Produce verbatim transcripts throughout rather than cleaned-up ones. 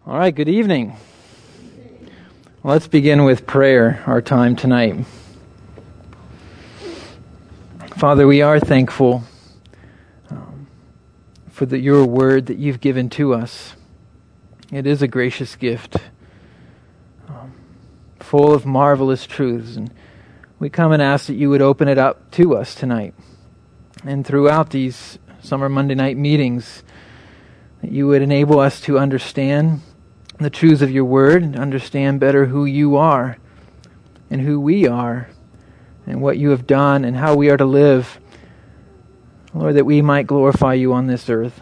All right, good evening. Let's begin with prayer, our time tonight. Father, we are thankful um, for the, your word that you've given to us. It is a gracious gift, um, full of marvelous truths. And we come and ask that you would open it up to us tonight. And throughout these summer Monday night meetings, that you would enable us to understand the truths of your word and understand better who you are and who we are and what you have done and how we are to live. Lord, that we might glorify you on this earth.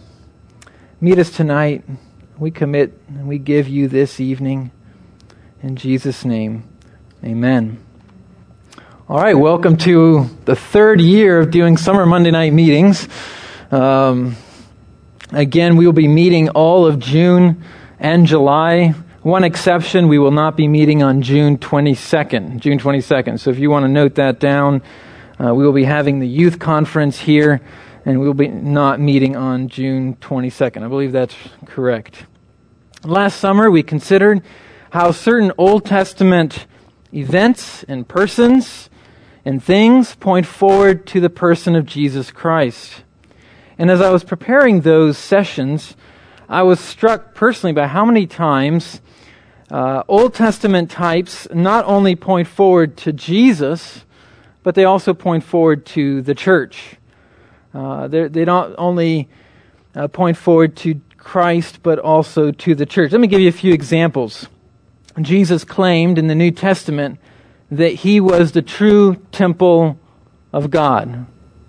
Meet us tonight. We commit and we give you this evening. In Jesus' name, amen. All right, welcome to the third year of doing summer Monday night meetings. Um, again, we will be meeting all of June and July. One exception, we will not be meeting on June twenty-second. June twenty-second. So if you want to note that down, uh, we will be having the youth conference here, and we will be not meeting on June twenty-second. I believe that's correct. Last summer, we considered how certain Old Testament events and persons and things point forward to the person of Jesus Christ. And as I was preparing those sessions, I was struck personally by how many times uh, Old Testament types not only point forward to Jesus, but they also point forward to the church. Uh, they don't only uh, point forward to Christ, but also to the church. Let me give you a few examples. Jesus claimed in the New Testament that he was the true temple of God.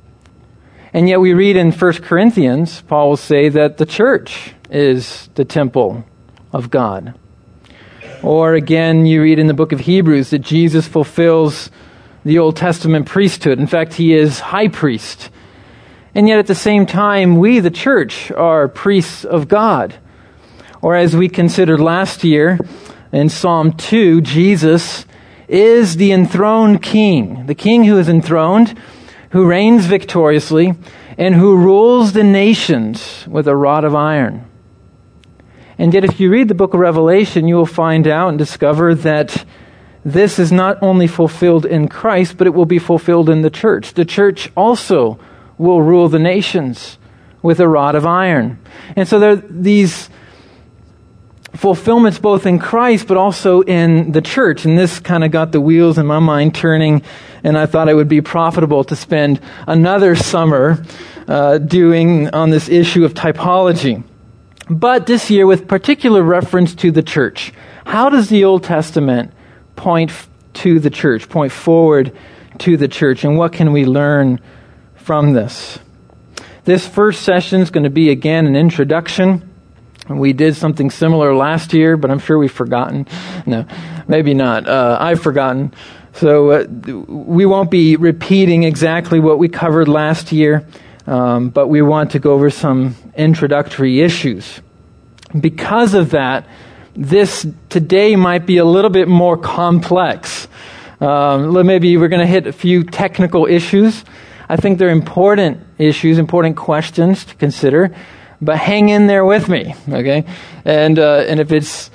And yet we read in First Corinthians, Paul will say that the church is the temple of God. Or again, you read in the book of Hebrews that Jesus fulfills the Old Testament priesthood. In fact, he is high priest. And yet at the same time, we, the church, are priests of God. Or as we considered last year in Psalm two, Jesus is the enthroned king, the king who is enthroned, who reigns victoriously, and who rules the nations with a rod of iron. And yet if you read the book of Revelation, you will find out and discover that this is not only fulfilled in Christ, but it will be fulfilled in the church. The church also will rule the nations with a rod of iron. And so there are these fulfillments both in Christ, but also in the church. And this kind of got the wheels in my mind turning, and I thought it would be profitable to spend another summer uh, doing on this issue of typology. But this year, with particular reference to the church, how does the Old Testament point to the church, point forward to the church, and what can we learn from this? This first session is going to be, again, an introduction. We did something similar last year, but I'm sure we've forgotten. No, maybe not. Uh, I've forgotten. So uh, we won't be repeating exactly what we covered last year, um, but we want to go over some introductory issues. Because of that, this today might be a little bit more complex. Um, maybe we're going to hit a few technical issues. I think they're important issues, important questions to consider. But hang in there with me, okay? And uh, and if it's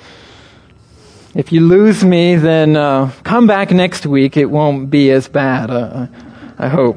if you lose me, then uh, come back next week. It won't be as bad, uh, I hope.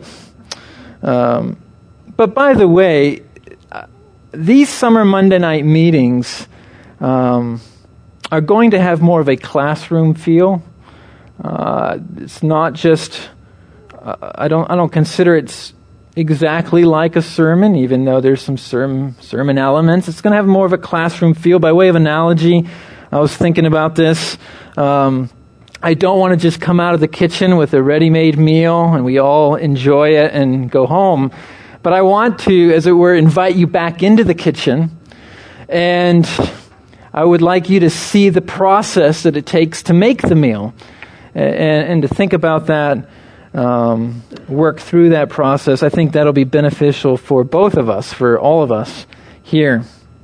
Um, but by the way, these summer Monday night meetings um, are going to have more of a classroom feel. Uh, it's not just. Uh, I don't. I don't consider it's exactly like a sermon, even though there's some sermon, sermon elements. It's going to have more of a classroom feel. By way of analogy, I was thinking about this. Um, I don't want to just come out of the kitchen with a ready-made meal and we all enjoy it and go home. But I want to, as it were, invite you back into the kitchen. And I would like you to see the process that it takes to make the meal. And, and to think about that. Um, work through that process. I think that'll be beneficial for both of us, for all of us here.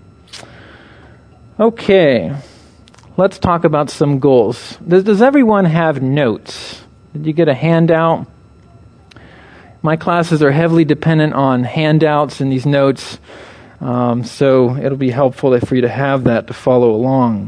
Okay, let's talk about some goals. Does, does everyone have notes? Did you get a handout? My classes are heavily dependent on handouts and these notes. Um, so it'll be helpful for you to have that to follow along.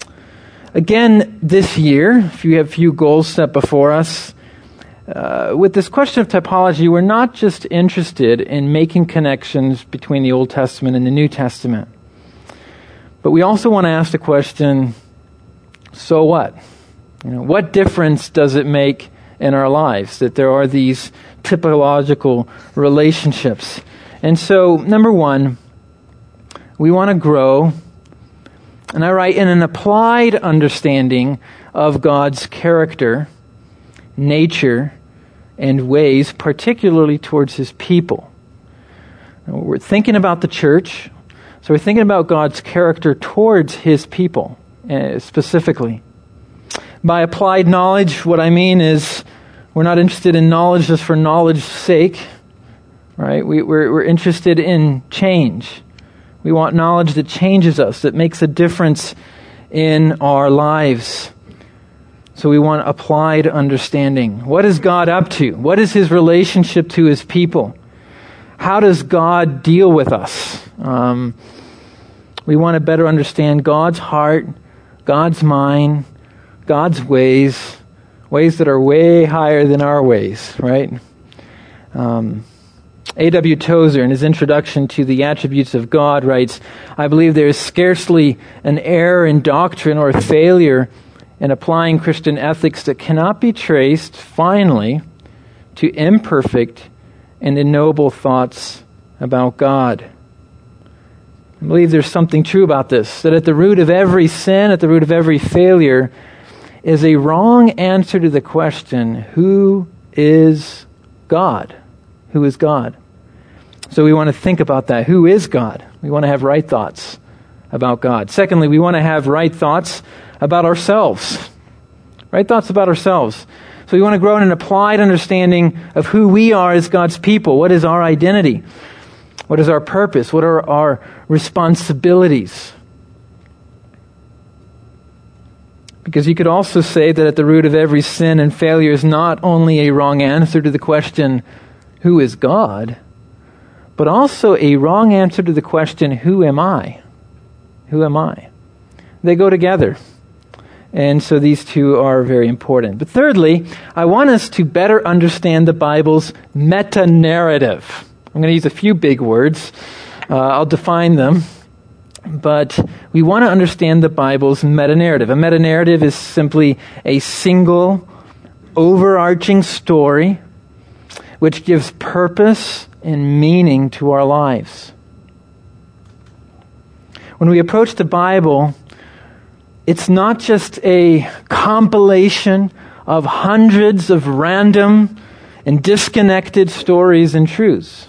Again, this year, if you have a few goals set before us, uh, with this question of typology, we're not just interested in making connections between the Old Testament and the New Testament. But we also want to ask the question, so what? You know, what difference does it make in our lives that there are these typological relationships? And so, number one, we want to grow, and I write, in an applied understanding of God's character, nature, and ways, particularly towards His people. Now, we're thinking about the church, so we're thinking about God's character towards His people, uh, specifically. By applied knowledge, what I mean is we're not interested in knowledge just for knowledge's sake, right? We, we're, we're interested in change. We want knowledge that changes us, that makes a difference in our lives. So we want applied understanding. What is God up to? What is His relationship to His people? How does God deal with us? Um, we want to better understand God's heart, God's mind, God's ways, ways that are way higher than our ways, right? Um, A W Tozer, in his introduction to the attributes of God, writes, I believe there is scarcely an error in doctrine or a failure in applying Christian ethics that cannot be traced, finally, to imperfect and ignoble thoughts about God. I believe there's something true about this, that at the root of every sin, at the root of every failure, is a wrong answer to the question, who is God? Who is God? So we want to think about that. Who is God? We want to have right thoughts about God. Secondly, we want to have right thoughts about ourselves. Right thoughts about ourselves. So we want to grow in an applied understanding of who we are as God's people. What is our identity? What is our purpose? What are our responsibilities? Because you could also say that at the root of every sin and failure is not only a wrong answer to the question, who is God? But also a wrong answer to the question, who am I? Who am I? They go together. And so these two are very important. But thirdly, I want us to better understand the Bible's meta-narrative. I'm going to use a few big words. Uh, I'll define them. But we want to understand the Bible's meta-narrative. A meta-narrative is simply a single, overarching story which gives purpose and meaning to our lives. When we approach the Bible, it's not just a compilation of hundreds of random and disconnected stories and truths,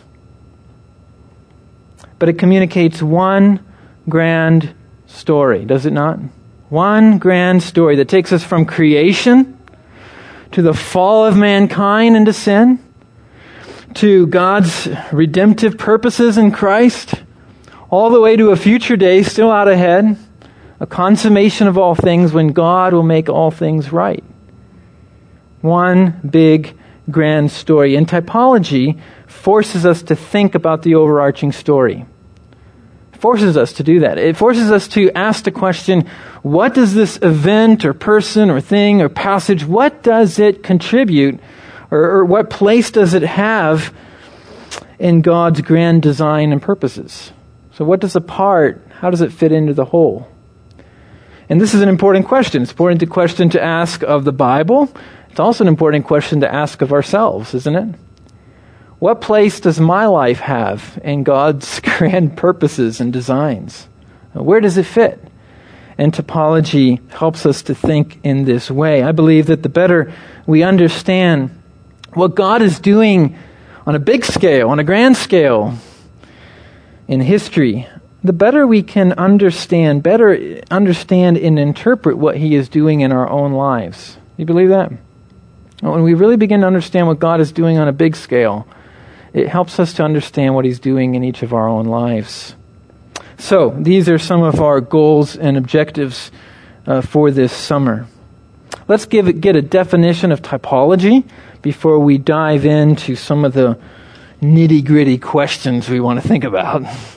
but it communicates one grand story, does it not? One grand story that takes us from creation to the fall of mankind into sin, to God's redemptive purposes in Christ, all the way to a future day still out ahead, a consummation of all things when God will make all things right. One big, grand story. And typology forces us to think about the overarching story. It forces us to do that. It forces us to ask the question, what does this event or person or thing or passage, what does it contribute, or, or what place does it have in God's grand design and purposes? So what does a part, how does it fit into the whole? And this is an important question. It's an important question to ask of the Bible. It's also an important question to ask of ourselves, isn't it? What place does my life have in God's grand purposes and designs? Where does it fit? And typology helps us to think in this way. I believe that the better we understand what God is doing on a big scale, on a grand scale in history, the better we can understand, better understand and interpret what He is doing in our own lives. You believe that? When we really begin to understand what God is doing on a big scale, it helps us to understand what He's doing in each of our own lives. So, these are some of our goals and objectives uh, for this summer. Let's give it, get a definition of typology before we dive into some of the nitty-gritty questions we want to think about.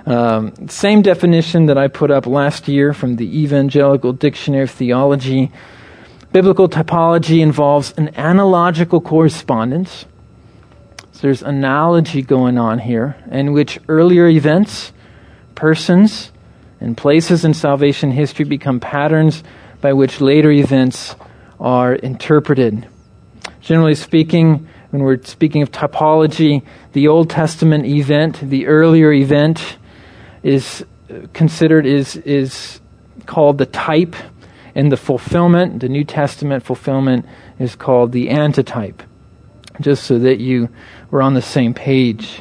Um, same definition that I put up last year from the Evangelical Dictionary of Theology. Biblical typology involves an analogical correspondence. So there's analogy going on here, in which earlier events, persons, and places in salvation history become patterns by which later events are interpreted. Generally speaking, when we're speaking of typology, the Old Testament event, the earlier event, is considered, is, is called the type, and the fulfillment, the New Testament fulfillment, is called the antitype. Just so that you were on the same page.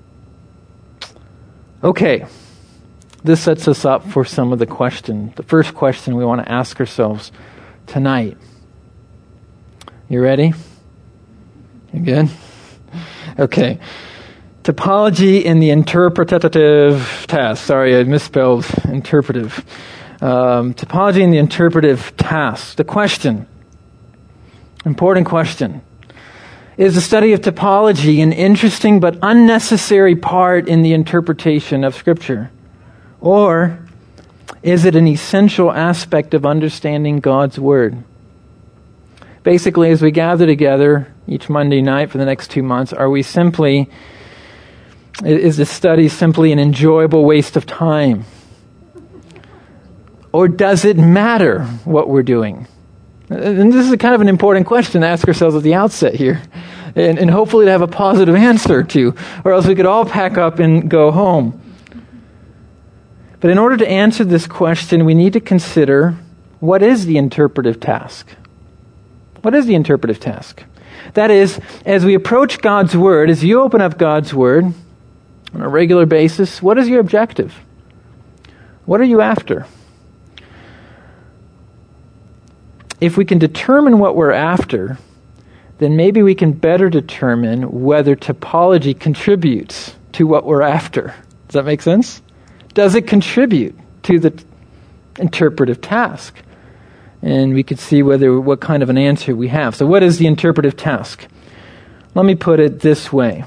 Okay. This sets us up for some of the question. The first question we want to ask ourselves tonight. You ready? You good? Okay. Typology in the interpretative task. Sorry, I misspelled interpretive. Um, typology in the interpretive task. The question, important question. Is the study of typology an interesting but unnecessary part in the interpretation of Scripture? Or is it an essential aspect of understanding God's Word? Basically, as we gather together each Monday night for the next two months, are we simply, is the study simply an enjoyable waste of time? Or does it matter what we're doing? And this is a kind of an important question to ask ourselves at the outset here. And, and hopefully to have a positive answer to, or else we could all pack up and go home. But in order to answer this question, we need to consider, what is the interpretive task? What is the interpretive task? That is, as we approach God's Word, as you open up God's Word on a regular basis, what is your objective? What are you after? If we can determine what we're after, then maybe we can better determine whether typology contributes to what we're after. Does that make sense? Does it contribute to the t- interpretive task? And we could see whether what kind of an answer we have. So what is the interpretive task? Let me put it this way.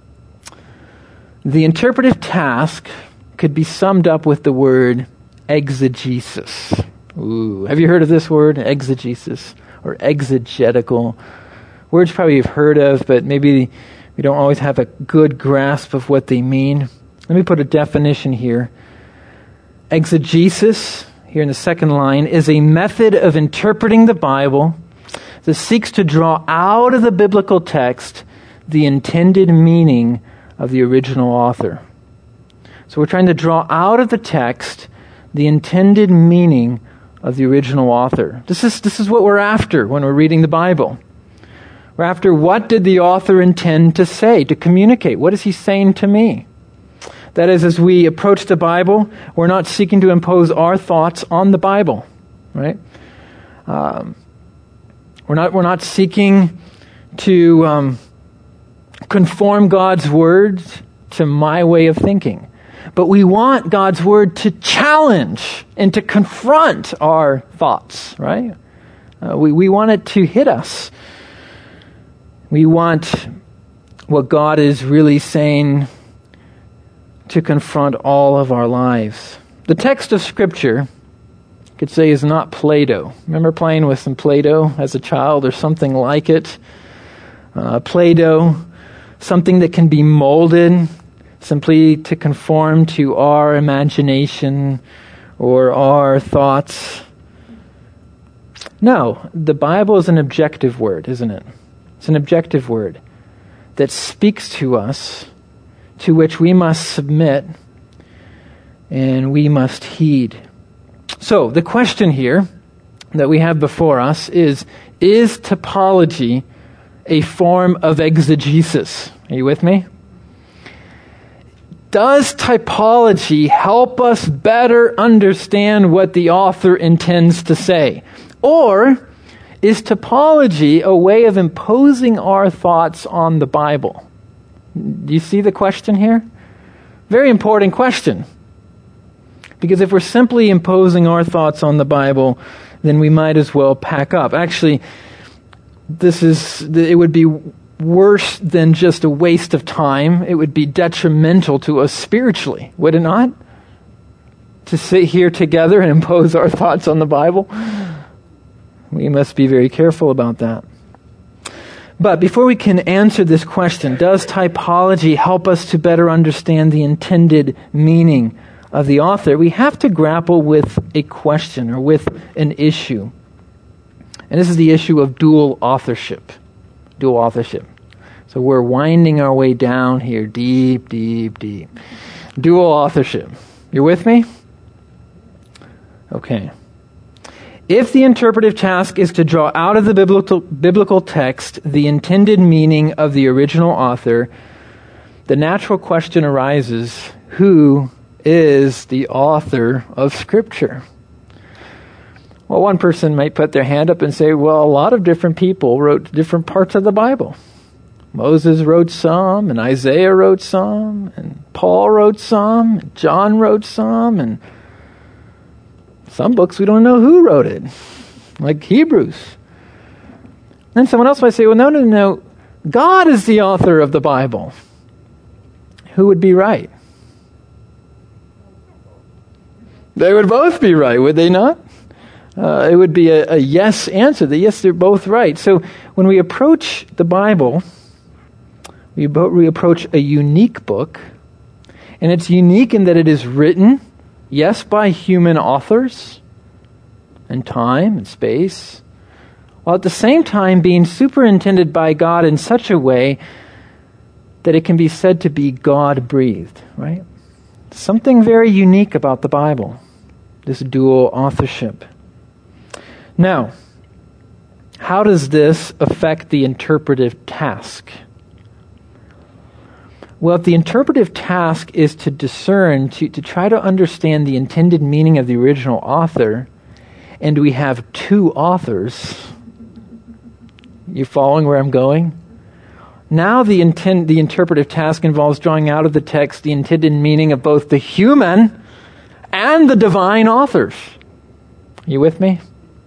The interpretive task could be summed up with the word exegesis. Ooh, have you heard of this word, exegesis, or exegetical? Words probably you've heard of, but maybe we don't always have a good grasp of what they mean. Let me put a definition here. Exegesis, here in the second line, is a method of interpreting the Bible that seeks to draw out of the biblical text the intended meaning of the original author. So we're trying to draw out of the text the intended meaning of the original author. This is, this is what we're after when we're reading the Bible. We're after, what did the author intend to say, to communicate? What is he saying to me? That is, as we approach the Bible, we're not seeking to impose our thoughts on the Bible, right? Um, we're not we're not seeking to um, conform God's words to my way of thinking, but we want God's word to challenge and to confront our thoughts, right? Uh, we we want it to hit us. We want what God is really saying to confront all of our lives. The text of Scripture, you could say, is not Play-Doh. Remember playing with some Play-Doh as a child or something like it? Uh, Play-Doh, something that can be molded simply to conform to our imagination or our thoughts. No, the Bible is an objective word, isn't it? It's an objective word that speaks to us, to which we must submit and we must heed. So, the question here that we have before us is, is typology a form of exegesis? Are you with me? Does typology help us better understand what the author intends to say? Or is typology a way of imposing our thoughts on the Bible? Do you see the question here? Very important question. Because if we're simply imposing our thoughts on the Bible, then we might as well pack up. Actually, this is it would be worse than just a waste of time. It would be detrimental to us spiritually, would it not? To sit here together and impose our thoughts on the Bible. We must be very careful about that. But before we can answer this question, does typology help us to better understand the intended meaning of the author? We have to grapple with a question or with an issue. And this is the issue of dual authorship. Dual authorship. So we're winding our way down here, deep, deep, deep. Dual authorship. You're with me? Okay. If the interpretive task is to draw out of the biblical, biblical text the intended meaning of the original author, the natural question arises, who is the author of Scripture? Well, one person might put their hand up and say, well, a lot of different people wrote different parts of the Bible. Moses wrote some, and Isaiah wrote some, and Paul wrote some, and John wrote some, and some books we don't know who wrote it, like Hebrews. Then someone else might say, well, no, no, no, God is the author of the Bible. Who would be right? They would both be right, would they not? Uh, it would be a, a yes answer, that yes, they're both right. So when we approach the Bible, we, bo- we approach a unique book, and it's unique in that it is written, yes, by human authors, and time and space, while at the same time being superintended by God in such a way that it can be said to be God-breathed, right? Something very unique about the Bible, this dual authorship. Now, how does this affect the interpretive task? Well, if the interpretive task is to discern, to, to try to understand the intended meaning of the original author, and we have two authors, you following where I'm going? Now the intent, the interpretive task involves drawing out of the text the intended meaning of both the human and the divine authors. You with me?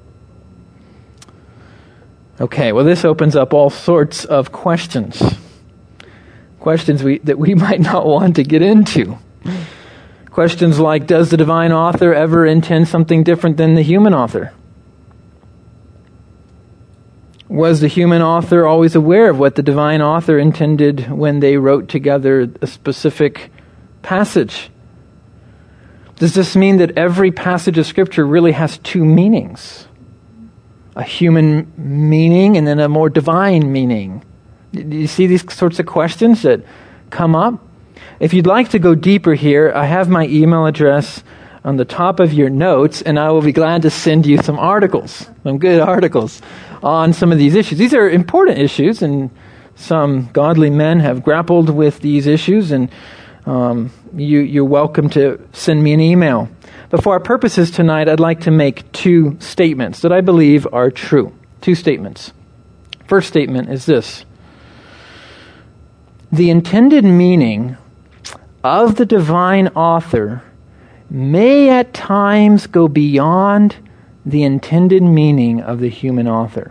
Okay, well, this opens up all sorts of questions. Questions we, that we might not want to get into. Questions like, does the divine author ever intend something different than the human author? Was the human author always aware of what the divine author intended when they wrote together a specific passage? Does this mean that every passage of Scripture really has two meanings? A human meaning and then a more divine meaning? Do you see these sorts of questions that come up? If you'd like to go deeper here, I have my email address on the top of your notes, and I will be glad to send you some articles, some good articles on some of these issues. These are important issues, and some godly men have grappled with these issues, and um, you, you're welcome to send me an email. But for our purposes tonight, I'd like to make two statements that I believe are true. Two statements. First statement is this. The intended meaning of the divine author may at times go beyond the intended meaning of the human author.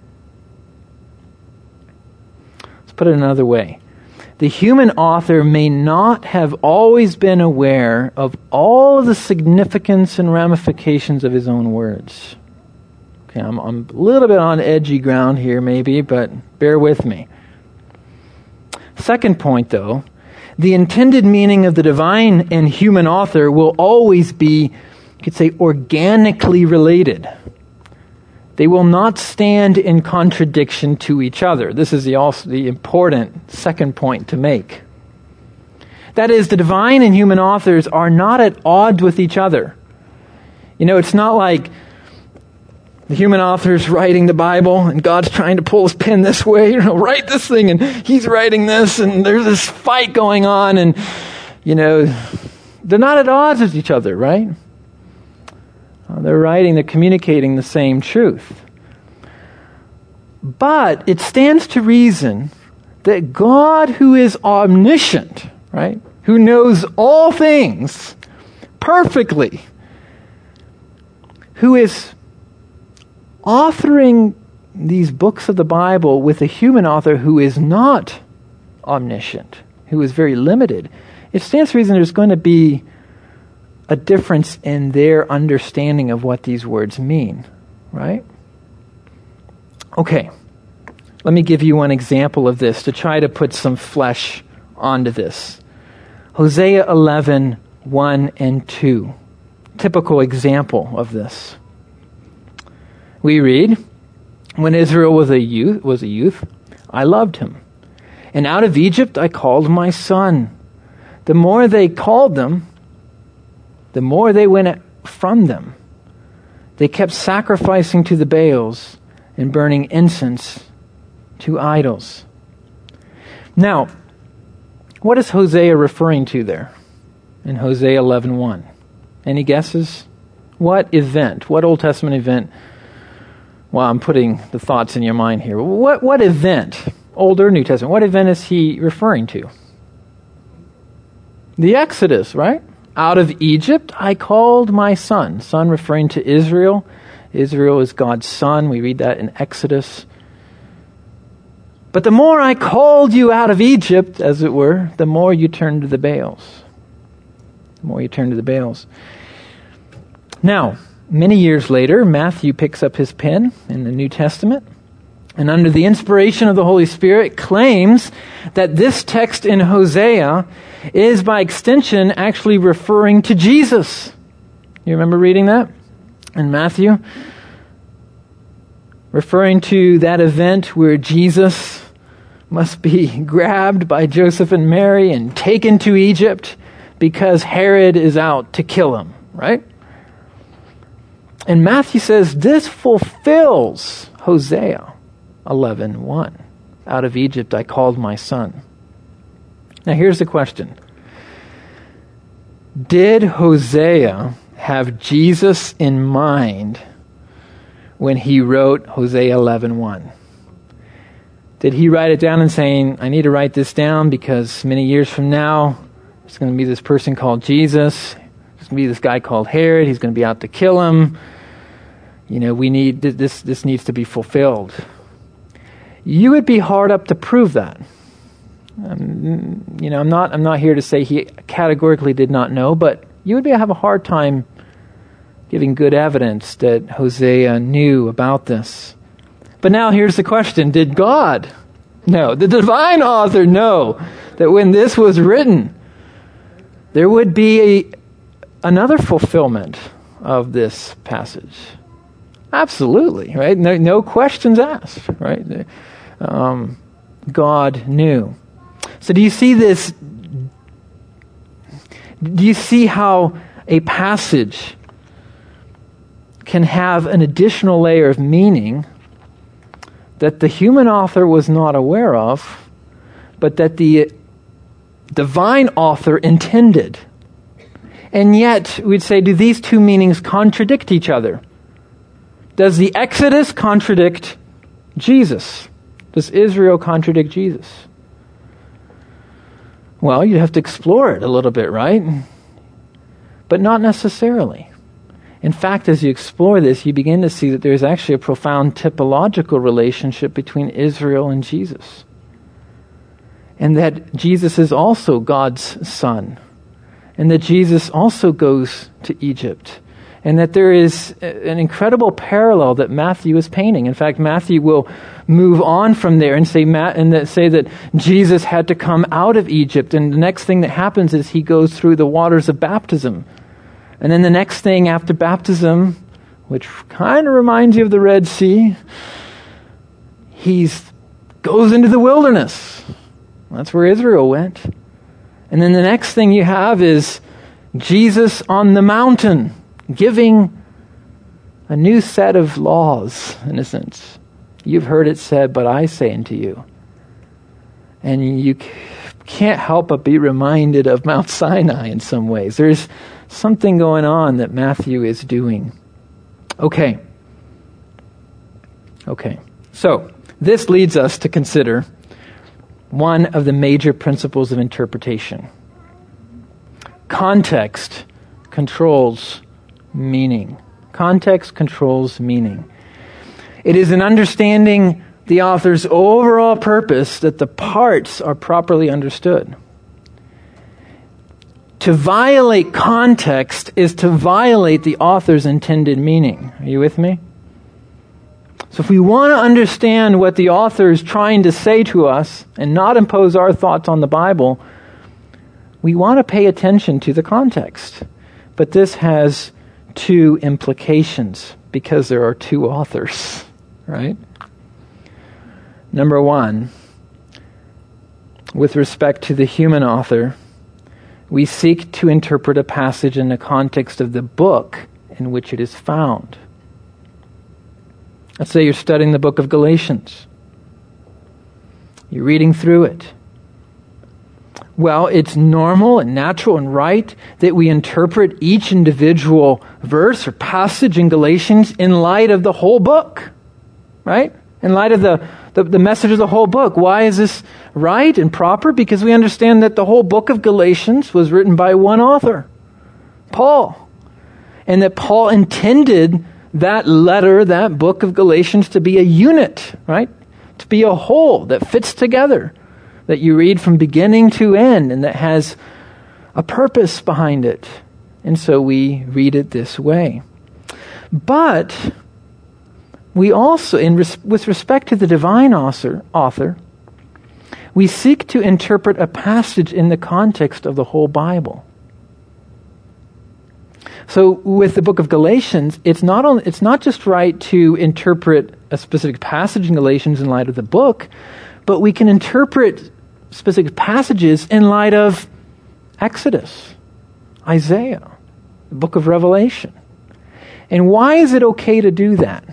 Let's put it another way. The human author may not have always been aware of all of the significance and ramifications of his own words. Okay, I'm, I'm a little bit on edgy ground here maybe, but bear with me. Second point, though, the intended meaning of the divine and human author will always be, you could say, organically related. They will not stand in contradiction to each other. This is the also the important second point to make. That is, the divine and human authors are not at odds with each other. You know, it's not like the human author's writing the Bible and God's trying to pull his pen this way, you know, write this thing, and he's writing this, and there's this fight going on, and, you know, they're not at odds with each other, right? Uh, they're writing, they're communicating the same truth. But it stands to reason that God, who is omniscient, right, who knows all things perfectly, who is authoring these books of the Bible with a human author who is not omniscient, who is very limited, it stands to reason there's going to be a difference in their understanding of what these words mean, right? Okay, let me give you one example of this to try to put some flesh onto this. Hosea eleven, one and two. Typical example of this. We read, when Israel was a youth, was a youth, I loved him. And out of Egypt I called my son. The more they called them, the more they went from them. They kept sacrificing to the Baals and burning incense to idols. Now, what is Hosea referring to there in Hosea eleven one? Any guesses? What event? What Old Testament event? Well, I'm putting the thoughts in your mind here. What what event, Old or New Testament, what event is he referring to? The Exodus, right? Out of Egypt I called my son. Son referring to Israel. Israel is God's son. We read that in Exodus. But the more I called you out of Egypt, as it were, the more you turned to the Baals. The more you turned to the Baals. Now, many years later, Matthew picks up his pen in the New Testament, and under the inspiration of the Holy Spirit, claims that this text in Hosea is by extension actually referring to Jesus. You remember reading that in Matthew? Referring to that event where Jesus must be grabbed by Joseph and Mary and taken to Egypt because Herod is out to kill him, right? And Matthew says this fulfills Hosea eleven one. Out of Egypt I called my son. Now here's the question. Did Hosea have Jesus in mind when he wrote Hosea eleven one? Did he write it down and saying, I need to write this down because many years from now there's going to be this person called Jesus. There's going to be this guy called Herod. He's going to be out to kill him. You know, we need this. This needs to be fulfilled. You would be hard up to prove that. Um, you know, I'm not. I'm not here to say he categorically did not know, but you would be, have a hard time giving good evidence that Hosea knew about this. But now here's the question: did God know? The divine author know that when this was written, there would be a, another fulfillment of this passage? Absolutely, right? No, no questions asked, right? Um, God knew. So do you see this? Do you see how a passage can have an additional layer of meaning that the human author was not aware of, but that the divine author intended? And yet, we'd say, do these two meanings contradict each other? Does the Exodus contradict Jesus? Does Israel contradict Jesus? Well, you have to explore it a little bit, right? But not necessarily. In fact, as you explore this, you begin to see that there is actually a profound typological relationship between Israel and Jesus. And that Jesus is also God's son. And that Jesus also goes to Egypt. And that there is an incredible parallel that Matthew is painting. In fact, Matthew will move on from there and say and that say that Jesus had to come out of Egypt. And the next thing that happens is he goes through the waters of baptism. And then the next thing after baptism, which kind of reminds you of the Red Sea, he goes into the wilderness. That's where Israel went. And then the next thing you have is Jesus on the mountain, giving a new set of laws, in a sense. You've heard it said, but I say unto you. And you can't help but be reminded of Mount Sinai in some ways. There's something going on that Matthew is doing. Okay. Okay. So, this leads us to consider one of the major principles of interpretation. Context controls meaning. Context controls meaning. It is in understanding the author's overall purpose that the parts are properly understood. To violate context is to violate the author's intended meaning. Are you with me? So if we want to understand what the author is trying to say to us and not impose our thoughts on the Bible, we want to pay attention to the context. But this has two implications because there are two authors, right? Number one, with respect to the human author, we seek to interpret a passage in the context of the book in which it is found. Let's say you're studying the book of Galatians. You're reading through it. Well, it's normal and natural and right that we interpret each individual verse or passage in Galatians in light of the whole book, right? In light of the, the, the message of the whole book. Why is this right and proper? Because we understand that the whole book of Galatians was written by one author, Paul. And that Paul intended that letter, that book of Galatians, to be a unit, right? To be a whole that fits together, that you read from beginning to end, and that has a purpose behind it. And so we read it this way. But we also, in res- with respect to the divine author, author, we seek to interpret a passage in the context of the whole Bible. So with the book of Galatians, it's not only, it's not just right to interpret a specific passage in Galatians in light of the book, but we can interpret specific passages in light of Exodus, Isaiah, the book of Revelation. And why is it okay to do that?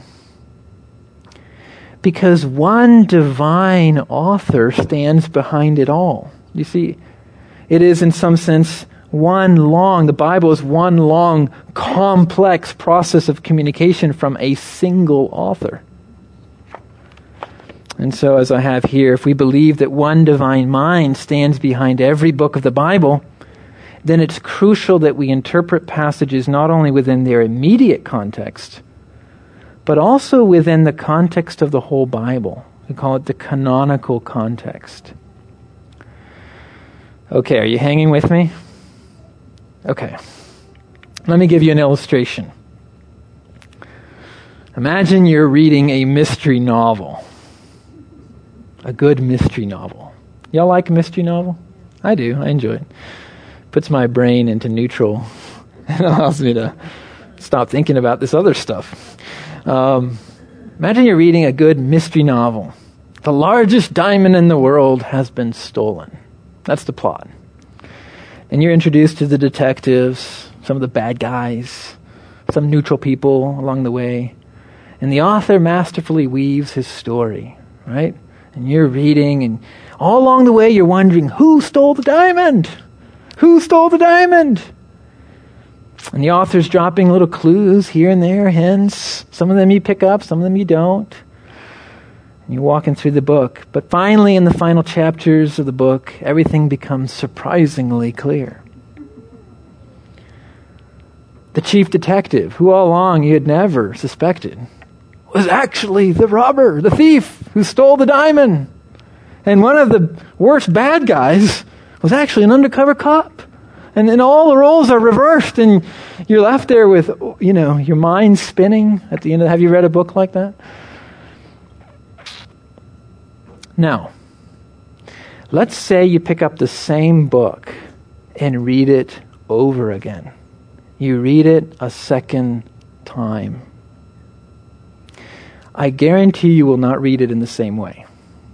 Because one divine author stands behind it all. You see, it is in some sense one long, the Bible is one long, complex process of communication from a single author. And so, as I have here, if we believe that one divine mind stands behind every book of the Bible, then it's crucial that we interpret passages not only within their immediate context, but also within the context of the whole Bible. We call it the canonical context. Okay, are you hanging with me? Okay. Let me give you an illustration. Imagine you're reading a mystery novel. A good mystery novel. Y'all like a mystery novel? I do. I enjoy it. Puts my brain into neutral and allows me to stop thinking about this other stuff. Um, imagine you're reading a good mystery novel. The largest diamond in the world has been stolen. That's the plot. And you're introduced to the detectives, some of the bad guys, some neutral people along the way. And the author masterfully weaves his story, right? And you're reading, and all along the way you're wondering, who stole the diamond? Who stole the diamond? And the author's dropping little clues here and there, hints. Some of them you pick up, some of them you don't. And you're walking through the book. But finally, in the final chapters of the book, everything becomes surprisingly clear. The chief detective, who all along you had never suspected, was actually the robber, the thief who stole the diamond. And one of the worst bad guys was actually an undercover cop. And then all the roles are reversed, and you're left there with, you know, your mind spinning at the end of, have you read a book like that? Now, let's say you pick up the same book and read it over again. You read it a second time. I guarantee you will not read it in the same way.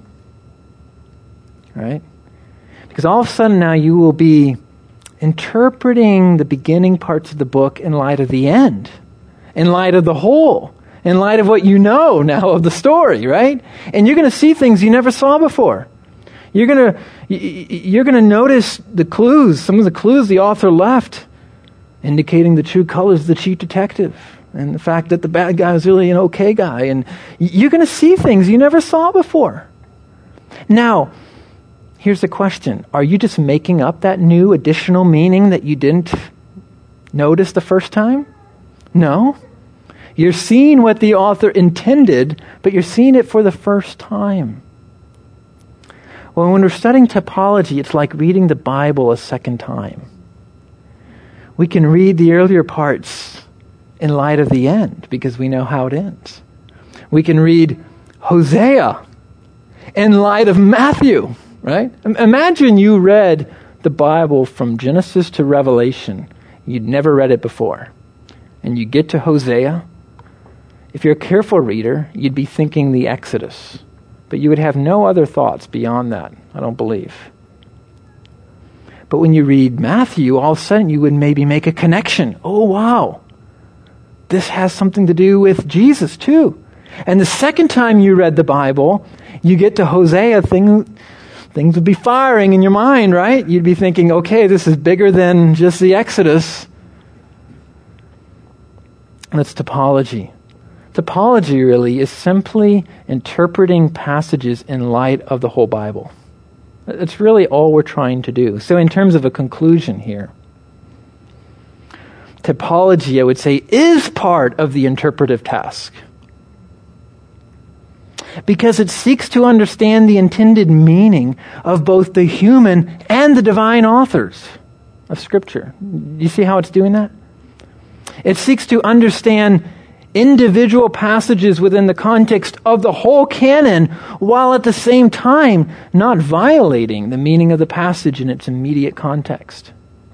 Right? Because all of a sudden now you will be interpreting the beginning parts of the book in light of the end, in light of the whole, in light of what you know now of the story, right? And you're going to see things you never saw before. You're going to you're going to notice the clues, some of the clues the author left, indicating the true colors of the chief detective and the fact that the bad guy is really an okay guy. And you're going to see things you never saw before. Now, here's the question. Are you just making up that new additional meaning that you didn't notice the first time? No. You're seeing what the author intended, but you're seeing it for the first time. Well, when we're studying typology, it's like reading the Bible a second time. We can read the earlier parts in light of the end because we know how it ends. We can read Hosea in light of Matthew, right? Imagine you read the Bible from Genesis to Revelation. You'd never read it before. And you get to Hosea. If you're a careful reader, you'd be thinking the Exodus. But you would have no other thoughts beyond that, I don't believe. But when you read Matthew, all of a sudden you would maybe make a connection. Oh, wow. This has something to do with Jesus too. And the second time you read the Bible, you get to Hosea, thing, things would be firing in your mind, right? You'd be thinking, okay, this is bigger than just the Exodus. And it's typology. Typology really is simply interpreting passages in light of the whole Bible. That's really all we're trying to do. So in terms of a conclusion here, typology, I would say, is part of the interpretive task. Because it seeks to understand the intended meaning of both the human and the divine authors of Scripture. You see how it's doing that? It seeks to understand individual passages within the context of the whole canon, while at the same time not violating the meaning of the passage in its immediate context.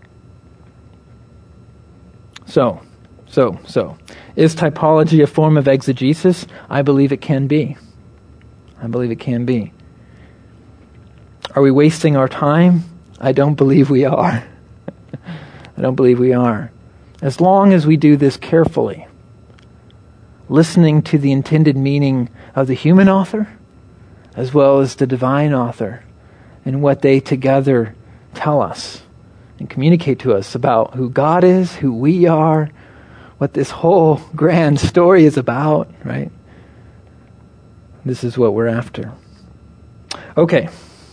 So, so, so, is typology a form of exegesis? I believe it can be. I believe it can be. Are we wasting our time? I don't believe we are. I don't believe we are. As long as we do this carefully, listening to the intended meaning of the human author as well as the divine author and what they together tell us and communicate to us about who God is, who we are, what this whole grand story is about, right? This is what we're after. Okay.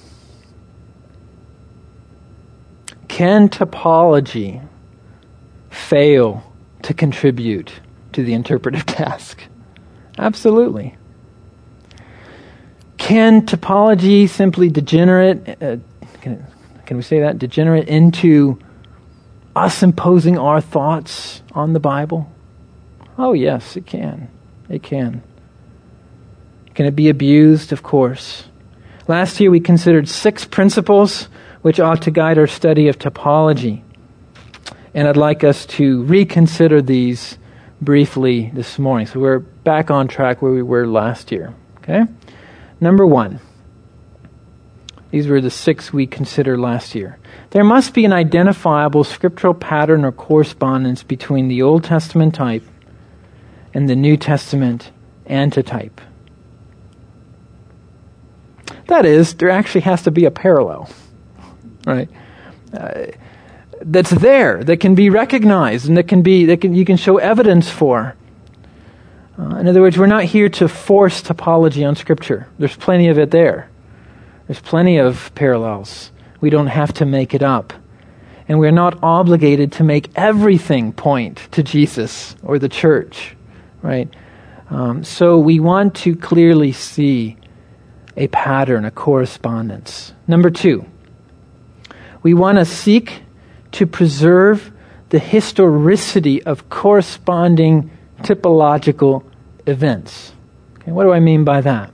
Can typology fail to contribute to the interpretive task? Absolutely. Can typology simply degenerate, uh, can, can we say that, degenerate into us imposing our thoughts on the Bible? Oh yes, it can. It can. Can it be abused? Of course. Last year we considered six principles which ought to guide our study of typology. And I'd like us to reconsider these briefly this morning. So we're back on track where we were last year. Okay? Number one. These were the six we considered last year. There must be an identifiable scriptural pattern or correspondence between the Old Testament type and the New Testament antitype. That is, there actually has to be a parallel, right? Uh, that's there, that can be recognized, and that can be that can you can show evidence for. Uh, in other words, we're not here to force typology on Scripture. There's plenty of it there. There's plenty of parallels. We don't have to make it up. And we're not obligated to make everything point to Jesus or the church, right? Um, so we want to clearly see a pattern, a correspondence. Number two, we want to seek to preserve the historicity of corresponding typological events. Okay, what do I mean by that?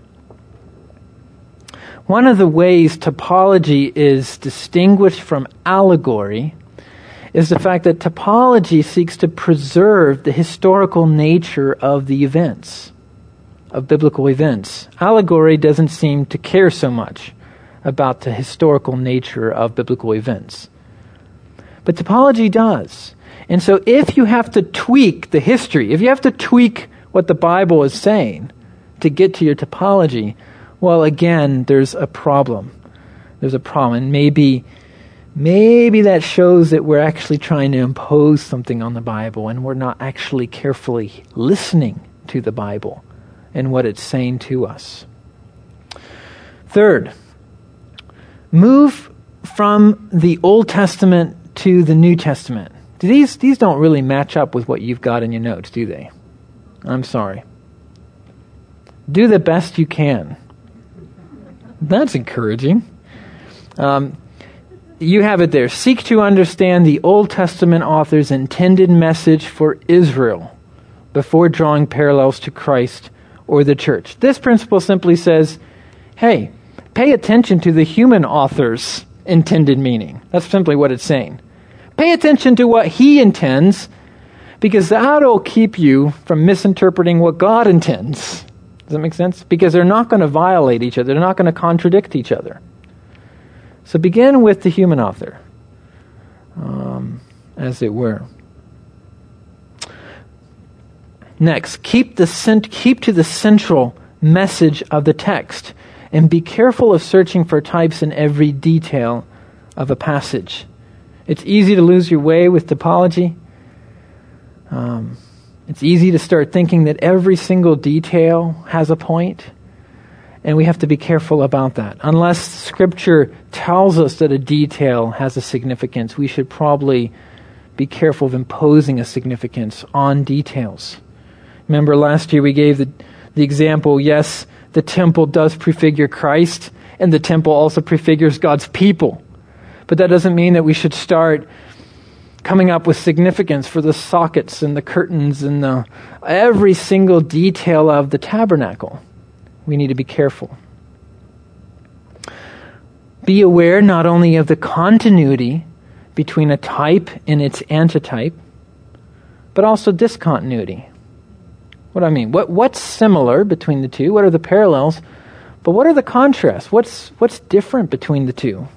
One of the ways typology is distinguished from allegory is the fact that typology seeks to preserve the historical nature of the events, of biblical events. Allegory doesn't seem to care so much about the historical nature of biblical events. But typology does. And so if you have to tweak the history, if you have to tweak what the Bible is saying to get to your typology, well, again, there's a problem. There's a problem. And maybe, maybe that shows that we're actually trying to impose something on the Bible and we're not actually carefully listening to the Bible and what it's saying to us. Third, move from the Old Testament to the New Testament. These these don't really match up with what you've got in your notes, do they? I'm sorry. Do the best you can. That's encouraging. Um, you have it there. Seek to understand the Old Testament author's intended message for Israel before drawing parallels to Christ or the church. This principle simply says, hey, pay attention to the human author's intended meaning. That's simply what it's saying. Pay attention to what he intends, because that'll keep you from misinterpreting what God intends. Does that make sense? Because they're not going to violate each other. They're not going to contradict each other. So begin with the human author, um, as it were. Next, keep the cent- keep to the central message of the text, and be careful of searching for types in every detail of a passage. It's easy to lose your way with typology. Um, it's easy to start thinking that every single detail has a point, and we have to be careful about that. Unless Scripture tells us that a detail has a significance, we should probably be careful of imposing a significance on details. Remember last year we gave the, the example, yes, the temple does prefigure Christ, and the temple also prefigures God's people. But that doesn't mean that we should start coming up with significance for the sockets and the curtains and the every single detail of the tabernacle. We need to be careful. Be aware not only of the continuity between a type and its antitype, but also discontinuity. What do I mean? What what's similar between the two? What are the parallels? But what are the contrasts? What's what's different between the two?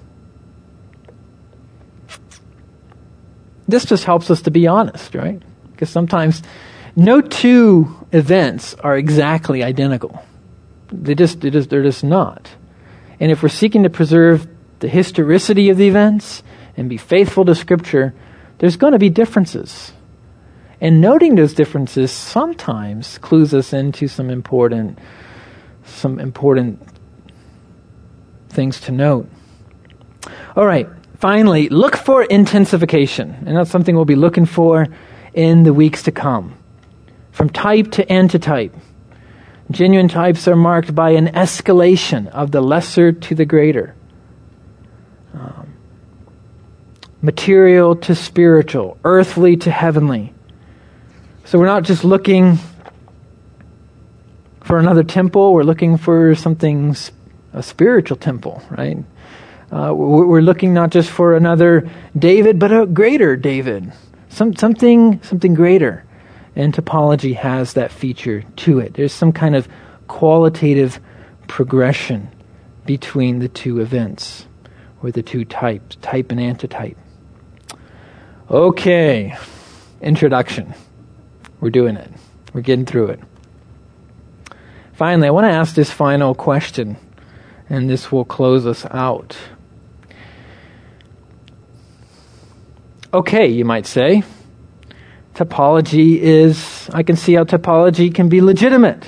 This just helps us to be honest, right? Because sometimes no two events are exactly identical. They just, they just, they're just not. And if we're seeking to preserve the historicity of the events and be faithful to Scripture, there's going to be differences. And noting those differences sometimes clues us into some important, some important things to note. All right. Finally, look for intensification. And that's something we'll be looking for in the weeks to come. From type to antitype. Genuine types are marked by an escalation of the lesser to the greater. Um, material to spiritual. Earthly to heavenly. So we're not just looking for another temple. We're looking for something, a spiritual temple, right? Uh, we're looking not just for another David, but a greater David. Some, something, something greater. And typology has that feature to it. There's some kind of qualitative progression between the two events, or the two types, type and antitype. Okay, introduction. We're doing it. We're getting through it. Finally, I want to ask this final question, and this will close us out. Okay, you might say, typology is, I can see how typology can be legitimate.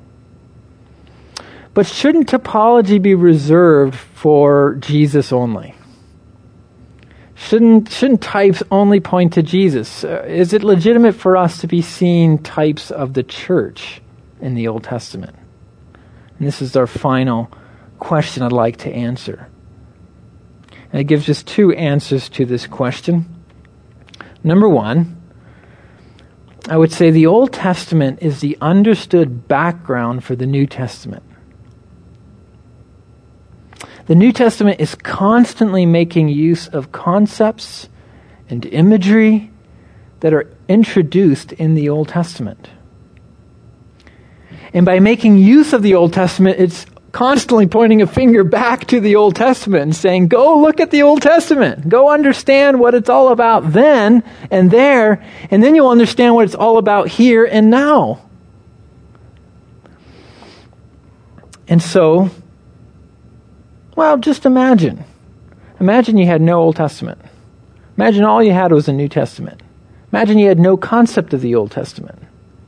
But shouldn't typology be reserved for Jesus only? Shouldn't, shouldn't types only point to Jesus? Uh, is it legitimate for us to be seeing types of the church in the Old Testament? And this is our final question I'd like to answer. And it gives us two answers to this question. Number one, I would say the Old Testament is the understood background for the New Testament. The New Testament is constantly making use of concepts and imagery that are introduced in the Old Testament. And by making use of the Old Testament, it's constantly pointing a finger back to the Old Testament and saying, go look at the Old Testament. Go understand what it's all about then and there, and then you'll understand what it's all about here and now. And so, well, just imagine. Imagine you had no Old Testament. Imagine all you had was a New Testament. Imagine you had no concept of the Old Testament.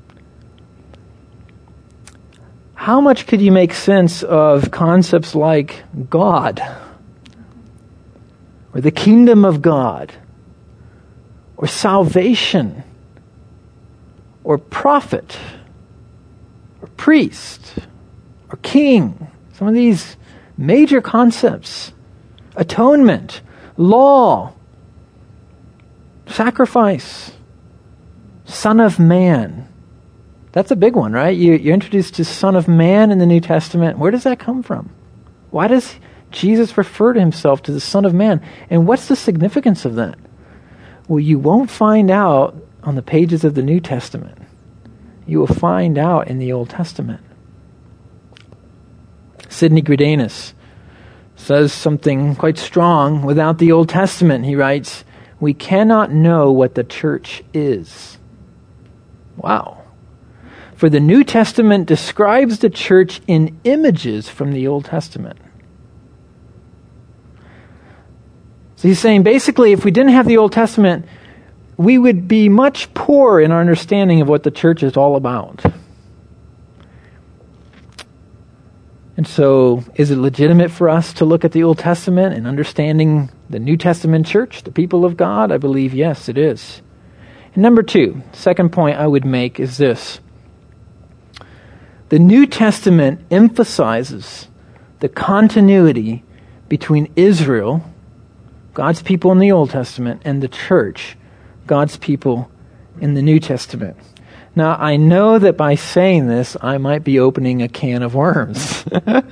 How much could you make sense of concepts like God, or the kingdom of God, or salvation, or prophet, priest or king. Some of these major concepts. Atonement, law, sacrifice, Son of Man. That's a big one, right? You, you're introduced to Son of Man in the New Testament. Where does that come from? Why does Jesus refer to himself to the Son of Man? And what's the significance of that? Well, you won't find out on the pages of the New Testament. You will find out in the Old Testament. Sidney Greidanus says something quite strong. Without the Old Testament, he writes, we cannot know what the church is. Wow. For the New Testament describes the church in images from the Old Testament. So he's saying basically if we didn't have the Old Testament, we would be much poorer in our understanding of what the church is all about. And so is it legitimate for us to look at the Old Testament and understanding the New Testament church, the people of God? I believe yes, it is. And number two, second point I would make is this. The New Testament emphasizes the continuity between Israel, God's people in the Old Testament, and the church, God's people in the New Testament. Now, I know that by saying this, I might be opening a can of worms.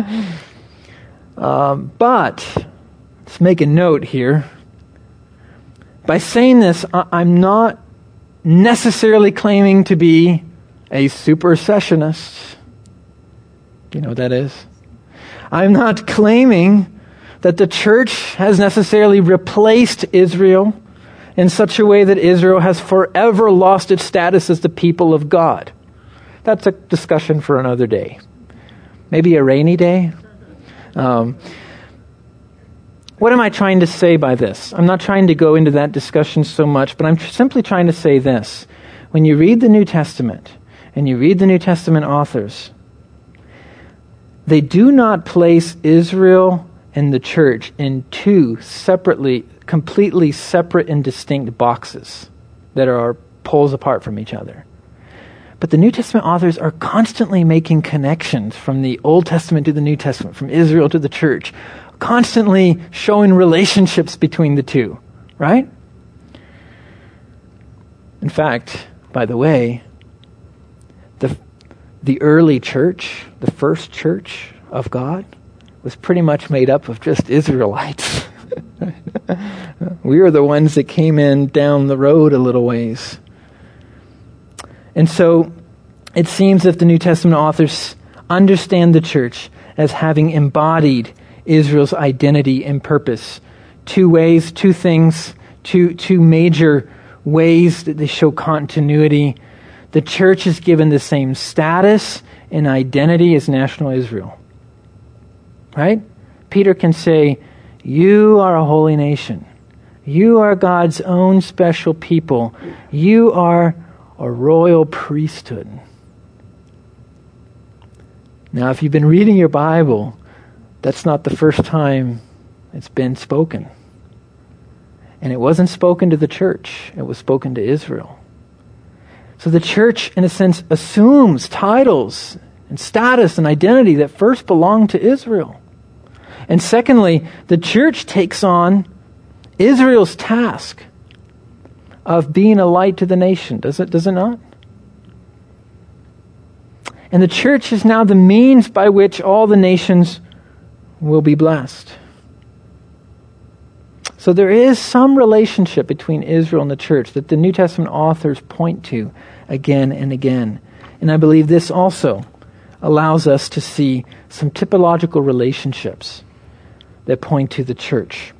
um, but, let's make a note here. By saying this, I- I'm not necessarily claiming to be a supersessionist. You know what that is? I'm not claiming that the church has necessarily replaced Israel in such a way that Israel has forever lost its status as the people of God. That's a discussion for another day. Maybe a rainy day. Um, what am I trying to say by this? I'm not trying to go into that discussion so much, but I'm simply trying to say this. When you read the New Testament, and you read the New Testament authors, they do not place Israel and the church in two separately, completely separate and distinct boxes that are poles apart from each other. But the New Testament authors are constantly making connections from the Old Testament to the New Testament, from Israel to the church, constantly showing relationships between the two, right? In fact, by the way, the the early church, the first church of God, was pretty much made up of just Israelites. We were the ones that came in down the road a little ways. And so it seems that the New Testament authors understand the church as having embodied Israel's identity and purpose. Two ways, two things, two, two major ways that they show continuity. The church is given the same status and identity as national Israel. Right? Peter can say, you are a holy nation. You are God's own special people. You are a royal priesthood. Now, if you've been reading your Bible, that's not the first time it's been spoken. And it wasn't spoken to the church. It was spoken to Israel. So the church, in a sense, assumes titles and status and identity that first belonged to Israel. And secondly, the church takes on Israel's task of being a light to the nation. Does it, does it not? And the church is now the means by which all the nations will be blessed. So there is some relationship between Israel and the church that the New Testament authors point to again and again. And I believe this also allows us to see some typological relationships that point to the church.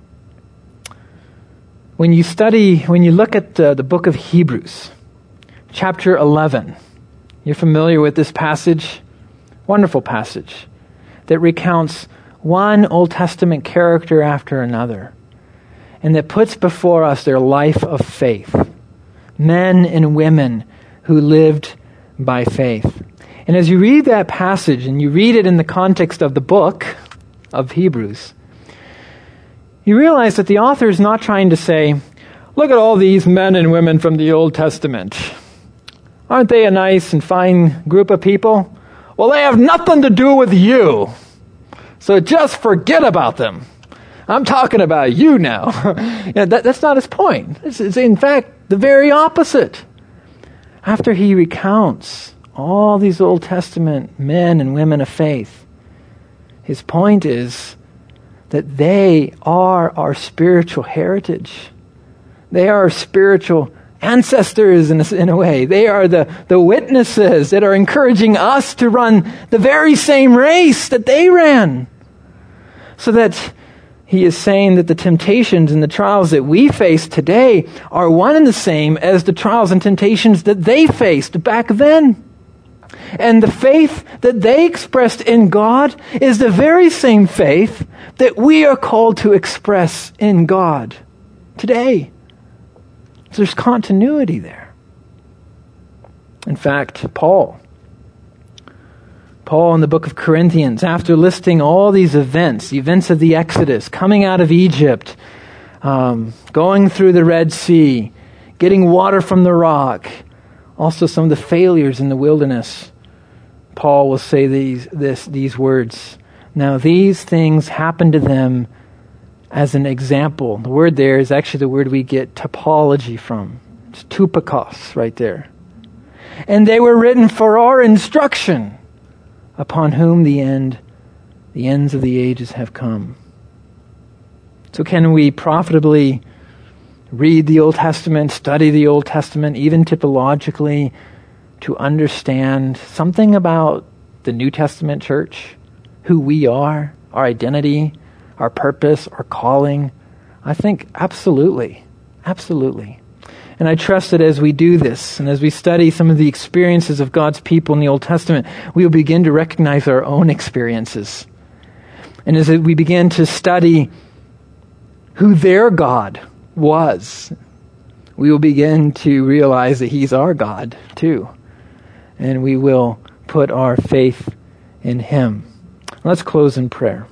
When you study, when you look at uh, the book of Hebrews, chapter eleven, you're familiar with this passage? Wonderful passage that recounts one Old Testament character after another, and that puts before us their life of faith. Men and women who lived by faith. And as you read that passage, and you read it in the context of the book of Hebrews, you realize that the author is not trying to say, look at all these men and women from the Old Testament. Aren't they a nice and fine group of people? well, they have nothing to do with you. So just forget about them. I'm talking about you now. you know, that, that's not his point. It's, it's in fact the very opposite. After he recounts all these Old Testament men and women of faith, his point is that they are our spiritual heritage. They are our spiritual ancestors in a, in a way. They are the, the witnesses that are encouraging us to run the very same race that they ran. So that he is saying that the temptations and the trials that we face today are one and the same as the trials and temptations that they faced back then. And the faith that they expressed in God is the very same faith that we are called to express in God today. So there's continuity there. In fact, Paul, Paul in the book of Corinthians, after listing all these events, the events of the Exodus, coming out of Egypt, um, going through the Red Sea, getting water from the rock, also some of the failures in the wilderness, Paul will say these this these words. Now these things happened to them as an example. The word there is actually the word we get topology from. It's tupakos right there. And they were written for our instruction, upon whom the end, the ends of the ages have come. So can we profitably read the Old Testament, study the Old Testament, even typologically, to understand something about the New Testament church, who we are, our identity, our purpose, our calling? I think absolutely, absolutely. And I trust that as we do this, and as we study some of the experiences of God's people in the Old Testament, we will begin to recognize our own experiences. And as we begin to study who their God was, we will begin to realize that He's our God too. And we will put our faith in Him. Let's close in prayer.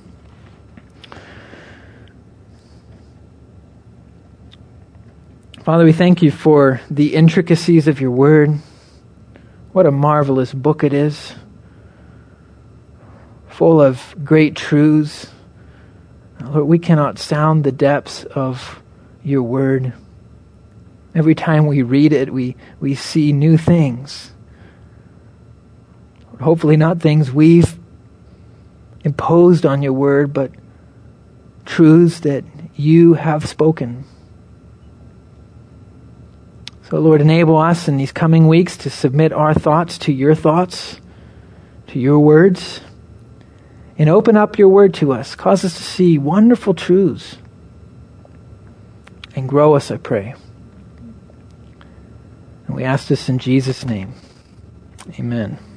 Father, we thank you for the intricacies of your word. What a marvelous book it is, full of great truths. Lord, we cannot sound the depths of your word. Every time we read it, we, we see new things. Hopefully not things we've imposed on your word, but truths that you have spoken. So Lord, enable us in these coming weeks to submit our thoughts to your thoughts, to your words, and open up your word to us. Cause us to see wonderful truths and grow us, I pray. And we ask this in Jesus' name. Amen.